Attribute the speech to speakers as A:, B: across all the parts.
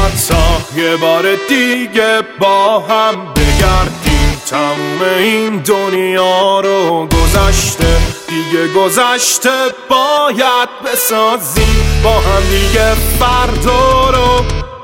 A: تا یه بار دیگه با هم بگردیم تموم این دنیا رو. گذشته دیگه گذشته، باید بسازیم با هم دیگه فردا رو.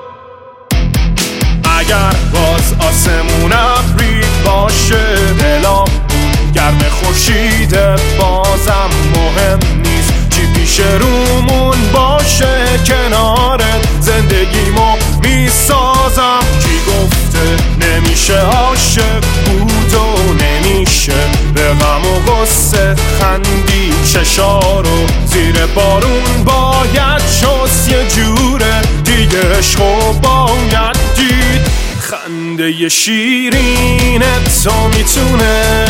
A: اگر باز آسمون ابری باشه، دلم گرم خورشید بازم مهم نیست. چی پیش رومون باشه، کنارت زندگیمو میسازم. کی گفته نمیشه عاشق بود و نمیشه به غم و غصه خندی؟ چشارو زیر بارون باید شست، یه جوره دیگه عشقو باید دید. خنده شیرین تو میتونه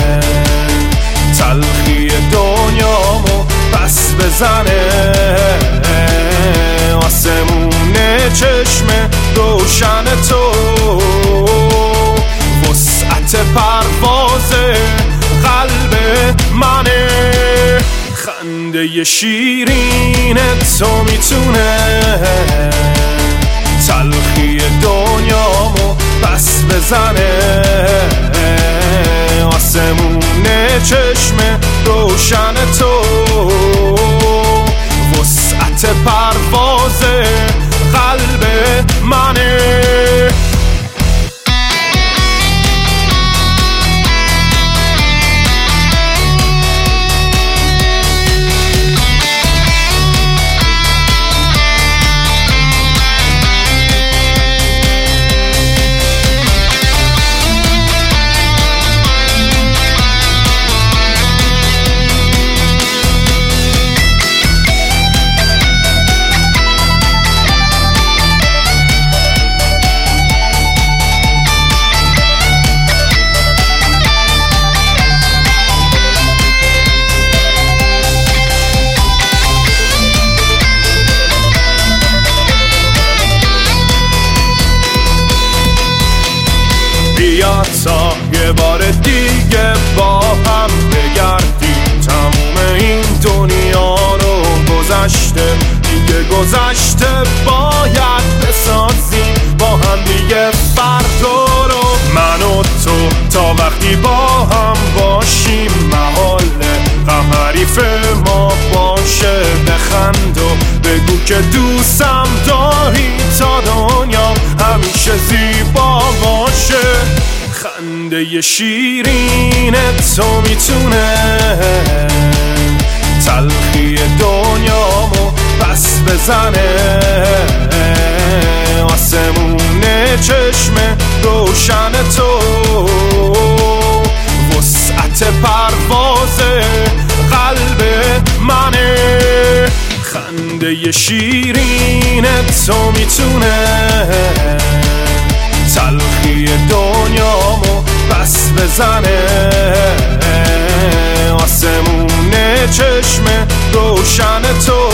A: تلخی دنیامو پس بزنه. آسمون چشم روشن تو وسعت پرواز قلب منه. خنده شیرین تو میتونه تلخی دنیامو پس بزنه. آسمون چشم روشن تو وسعت پرواز قلب منه. بیا تا یه بار دیگه با هم بگردیم تموم این دنیا رو. گذشته دیگه گذشته، باید بسازیم با هم دیگه فردا رو. من و تو تا وقتی با هم باشیم، محال غم حریف ما باشه. بخند و بگو که دوستم داری تا دنیا همیشه زیبا باشه. خنده شیرین تو میتونه تلخی دنیامو پس بزنه. آسمون چشم روشن تو وسعت پرواز قلب منه. خنده شیرین تو میتونه تلخی دنیامو پس بزنه. آسمون چشم روشن تو